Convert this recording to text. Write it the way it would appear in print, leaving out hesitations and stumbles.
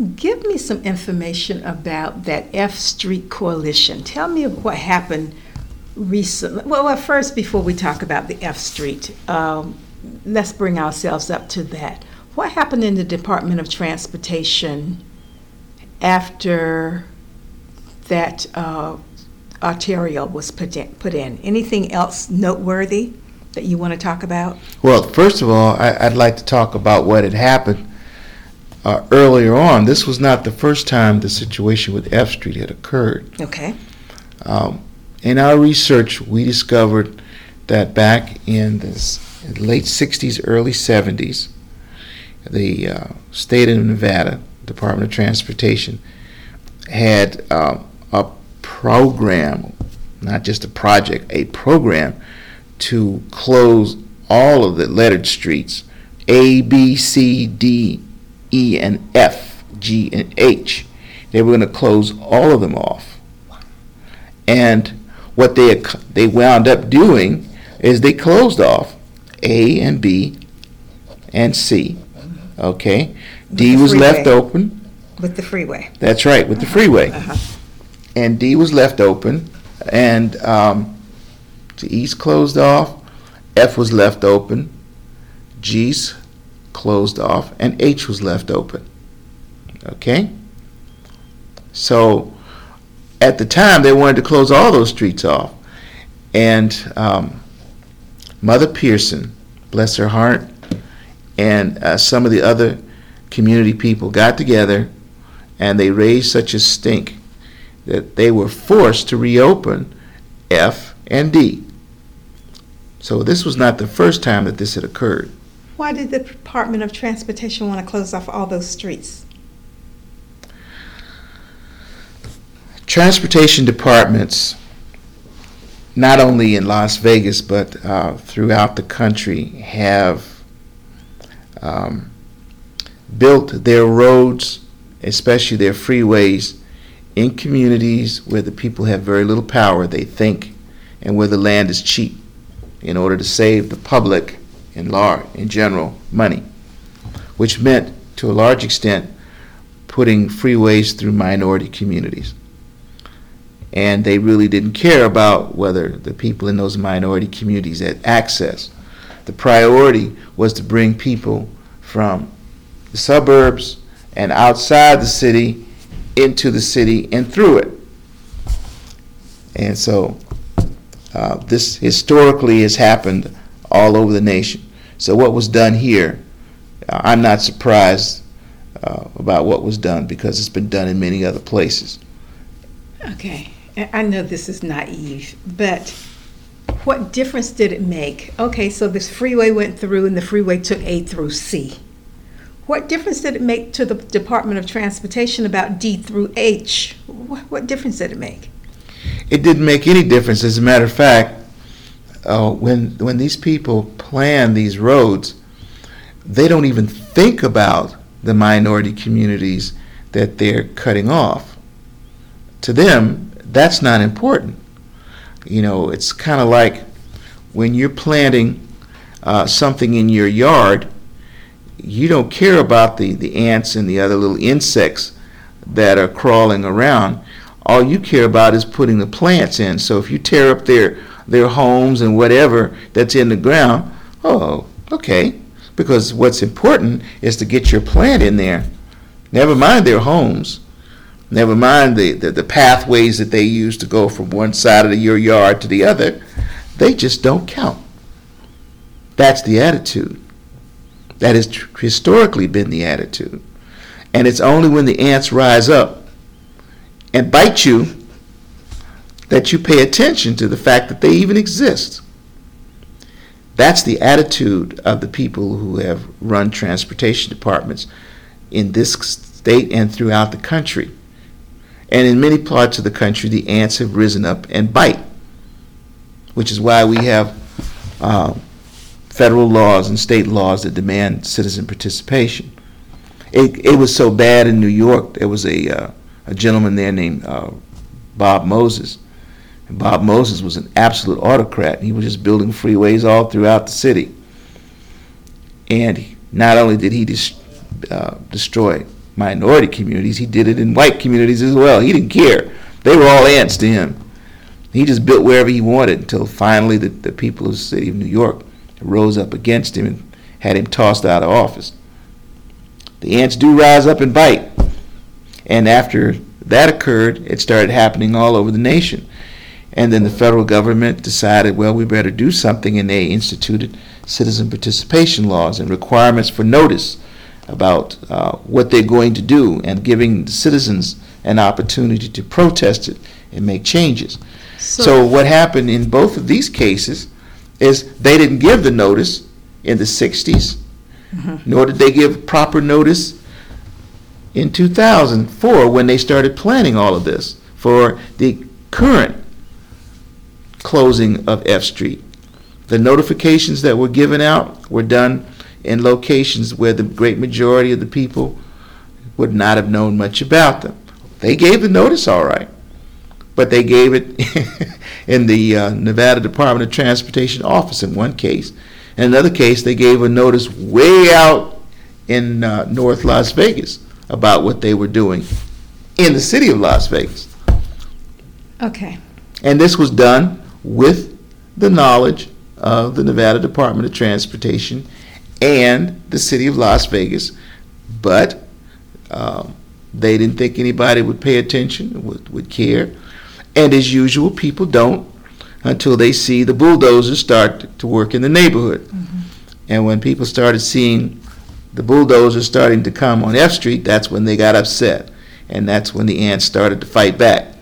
Give me some information about that F Street Coalition. Tell me what happened recently. Well, first, before we talk about the F Street, let's bring ourselves up to that. What happened in the Department of Transportation after that arterial was put in? Anything else noteworthy that you want to talk about? Well, first of all, I'd like to talk about what had happened earlier on. This was not the first time the situation with F Street had occurred. Okay. In our research, we discovered that back in the late 60s, early 70s, the state of Nevada, Department of Transportation, had a program, not just a project, a program to close all of the lettered streets, A, B, C, D, E, and F, G, and H. They were going to close all of them off. And what they wound up doing is they closed off A and B and C. Okay? D was left open. With the freeway. That's right, with the freeway. And D was left open, and E's closed off, F was left open, G's closed off, and H was left open. Okay? So at the time, they wanted to close all those streets off. And Mother Pearson, bless her heart, and some of the other community people got together, and they raised such a stink that they were forced to reopen F and D. So this was not the first time that this had occurred. Why did the Department of Transportation want to close off all those streets? Transportation departments, not only in Las Vegas but throughout the country, have built their roads, especially their freeways, in communities where the people have very little power, they think, and where the land is cheap, in order to save the public in general money, which meant to a large extent putting freeways through minority communities. And they really didn't care about whether the people in those minority communities had access. The priority was to bring people from the suburbs and outside the city into the city and through it. And so this historically has happened all over the nation. So what was done here, I'm not surprised about what was done, because it's been done in many other places. Okay. I know this is naive, but what difference did it make? Okay, so this freeway went through and the freeway took A through C. What difference did it make to the Department of Transportation about D through H? What difference did it make? It didn't make any difference. As a matter of fact, when these people plan these roads, they don't even think about the minority communities that they're cutting off. To them, that's not important. You know, it's kind of like when you're planting something in your yard, you don't care about the ants and the other little insects that are crawling around. All you care about is putting the plants in. So if you tear up their homes and whatever that's in the ground, oh, okay. Because what's important is to get your plant in there. Never mind their homes. Never mind the pathways that they use to go from one side of your yard to the other. They just don't count. That's the attitude. That has historically been the attitude. And it's only when the ants rise up and bite you that you pay attention to the fact that they even exist. That's the attitude of the people who have run transportation departments in this state and throughout the country. And in many parts of the country, the ants have risen up and bite, which is why we have federal laws and state laws that demand citizen participation. It was so bad in New York. There was a gentleman there named Bob Moses. And Bob Moses was an absolute autocrat. He was just building freeways all throughout the city. And not only did he destroy minority communities. He did it in white communities as well. He didn't care. They were all ants to him. He just built wherever he wanted until finally the people of the city of New York rose up against him and had him tossed out of office. The ants do rise up and bite. And after that occurred, it started happening all over the nation. And then the federal government decided, well, we better do something, and they instituted citizen participation laws and requirements for notice about what they're going to do, and giving the citizens an opportunity to protest it and make changes. So what happened in both of these cases is they didn't give the notice in the 60s, nor did they give proper notice in 2004 when they started planning all of this for the current closing of F Street. The notifications that were given out were done in locations where the great majority of the people would not have known much about them. They gave the notice all right, but they gave it in the Nevada Department of Transportation office in one case. In another case, they gave a notice way out in North Las Vegas about what they were doing in the city of Las Vegas. Okay. And this was done with the knowledge of the Nevada Department of Transportation and the city of Las Vegas, but they didn't think anybody would pay attention, would care. And as usual, people don't until they see the bulldozers start to work in the neighborhood. And when people started seeing the bulldozers starting to come on F Street, that's when they got upset. And that's when the ants started to fight back.